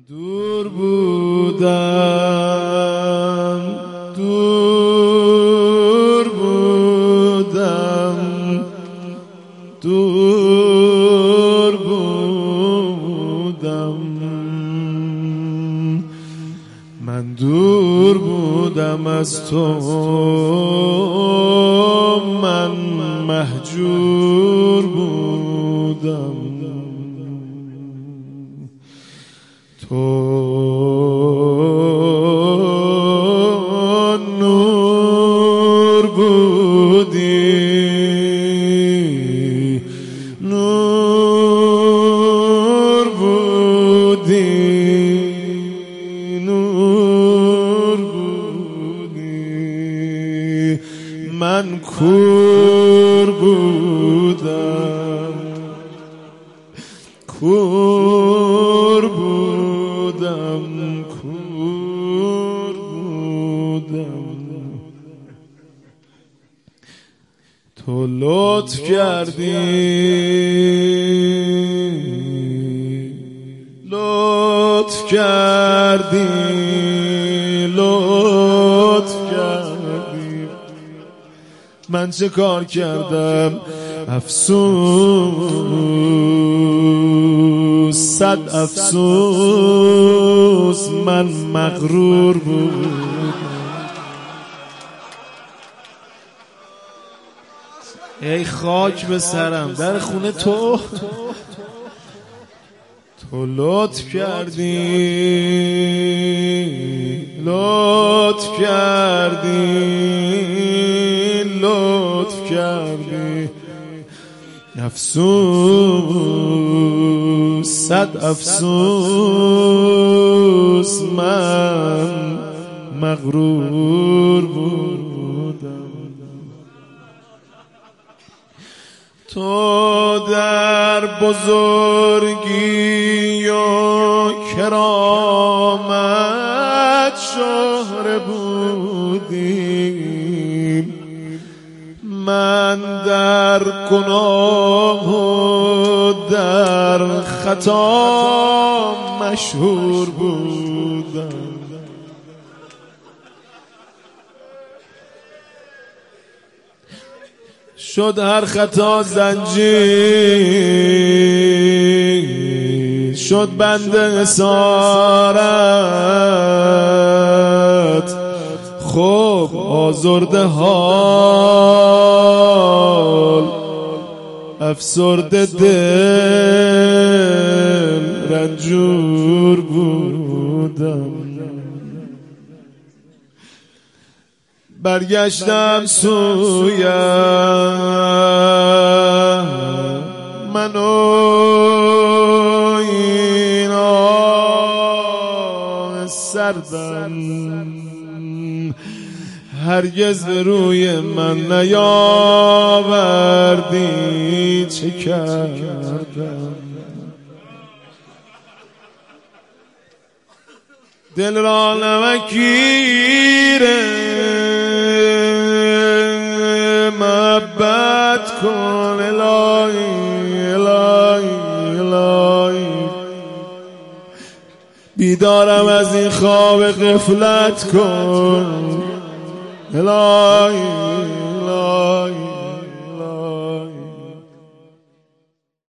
دور بودم دور بودم دور بودم من دور بودم از تو من مهجور بودم تو نور بودی نور بودی نور بودی من کور بودم کور بودم کور بودم تو لطف کردی لطف کردی لطف کردی من چه کار کردم افسوس صد افسوس من مغرور بودم ای خاک به سرم در خونه تو تو لطف کردی لطف کردی لطف کردی افسوس صد افسوس من مغرور بودم تو در بزرگی و کرامت شهره بودی من در گناه و در خطا مشهور بودم شد هر خطا زنجیر شد بند اسارت خب آزرده حال افسرده دل رنجور بودم برگشتم سویم من و این آه سردم هرگز به روی من نیاوردی چه کردم دل را نمکیره محبت کن الهی الهی الهی بیدارم از این خواب غفلت کن الهی